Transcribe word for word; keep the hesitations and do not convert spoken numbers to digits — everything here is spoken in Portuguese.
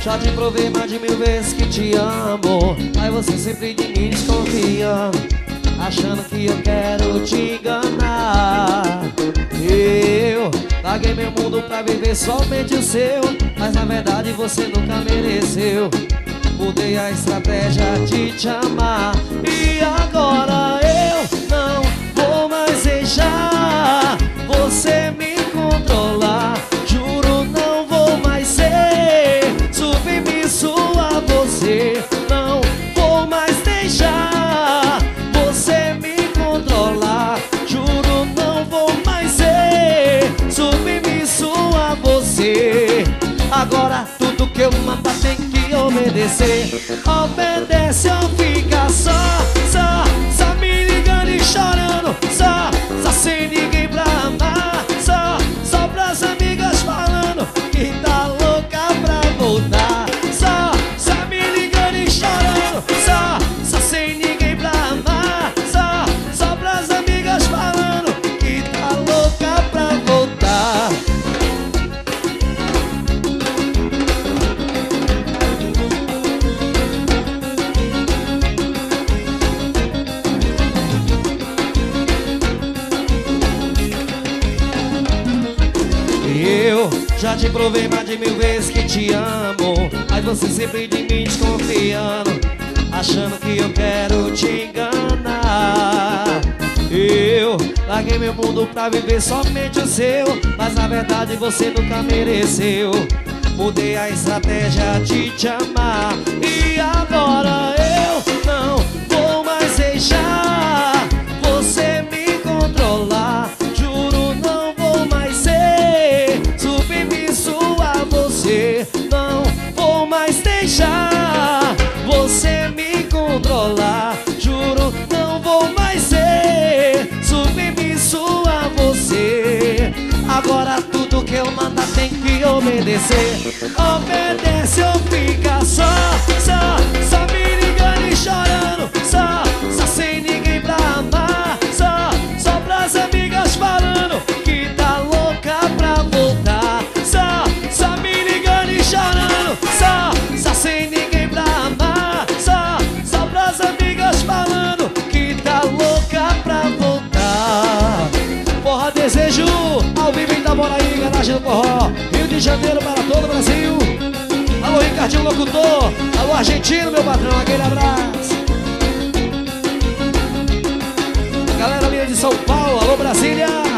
Já te provei mais de mil vezes que te amo, mas você sempre de mim desconfiando, achando que eu quero te enganar. Eu larguei meu mundo pra viver somente o seu, mas na verdade você nunca mereceu. Mudei a estratégia de te amar, e agora eu não vou mais deixar você me controlar. Juro, não vou mais ser submisso a você. Não vou mais deixar você me controlar. Juro, não vou mais ser submisso a você. Agora tudo que eu mandar tem que obedecer. Obedece ou fica só, só, só me ligando e chorando. Só, só sem ninguém pra amar. Só, só pras amigas falando que tá louca pra voltar. Só, só me ligando e chorando. Só, só sem ninguém pra amar. Só, só pras amigas falando que tá louca pra voltar. Eu já te provei mais de mil vezes que te amo, mas você sempre de mim desconfiando, achando que eu quero te enganar. Eu larguei meu mundo pra viver somente o seu, mas na verdade você nunca mereceu. Mudei a estratégia de te amar, e agora eu não vou mais deixar você me controlar. Juro, não vou mais ser submisso a você. Não vou mais deixar você me controlar. Juro, não vou mais ser submisso a você. Agora tudo que eu mandar tem que obedecer. Obedece ou fica só, só, só me ligando e chorando. Só, só sem ninguém pra amar. Só, só pras amigas falando que tá louca pra voltar. Só, só me ligando e chorando. Só, só sem ninguém pra amar. Só, só pras amigas falando que tá louca pra voltar. Forró Desejo, ao vivo em Itaboraí, garagem do forró, Rio de Janeiro para todo o Brasil. Alô Ricardinho Locutor, alô Argentino, meu patrão, aquele abraço. Galera linha de São Paulo, alô Brasília.